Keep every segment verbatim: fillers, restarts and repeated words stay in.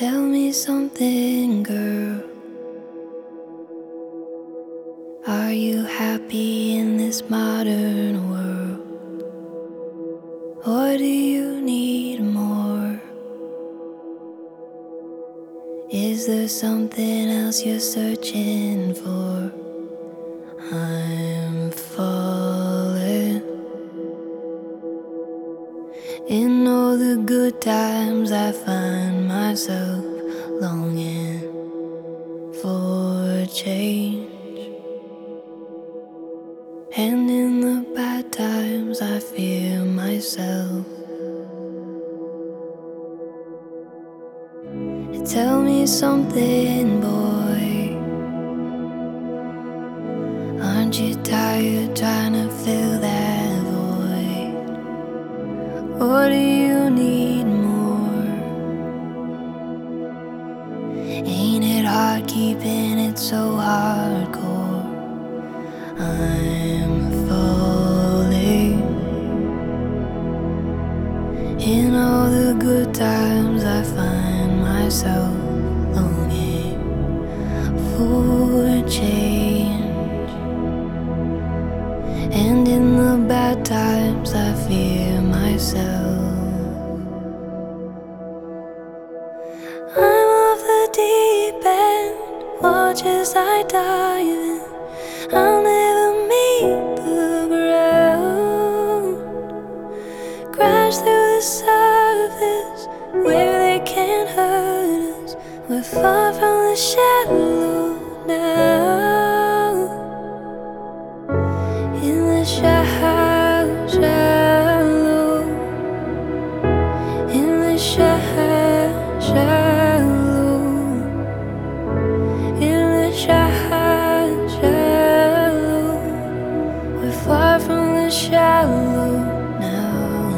Tell me something, girl. Are you happy in this modern world? Or do you need more? Is there something else you're searching for? I'm falling. In all the good times I find myself longing for change. And in the bad times I fear myself. Tell me something, boy. Aren't you tired trying to fill that void? Or do you need more? Ain't it hard keeping it so hardcore? I'm falling. In all the good times I find myself longing for change. And in the bad times I fear myself. I'm off the deep end, watch as I dive in. I'll never meet the ground. Crash through the surface where they can't hurt us. We're far from the shallow now. In the shallow, shallow. In the shallow, shallow. In the shallow, shallow. We're far from the shallow now.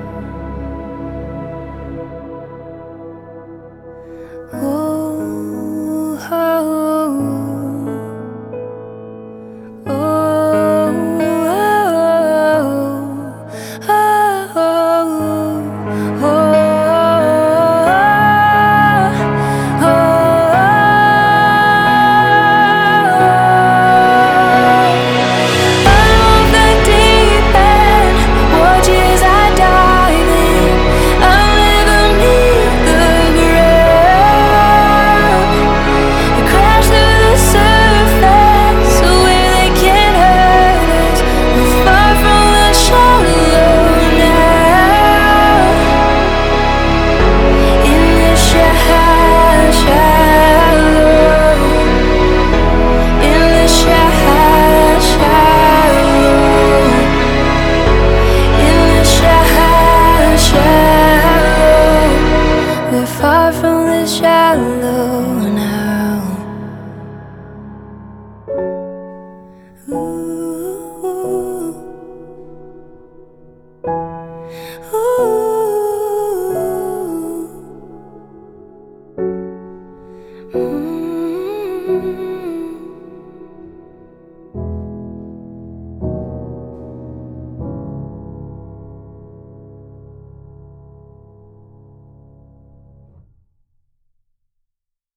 Oh, oh, oh, oh, oh, oh, oh. Far from the shallow now. Ooh, ooh, ooh. Mm.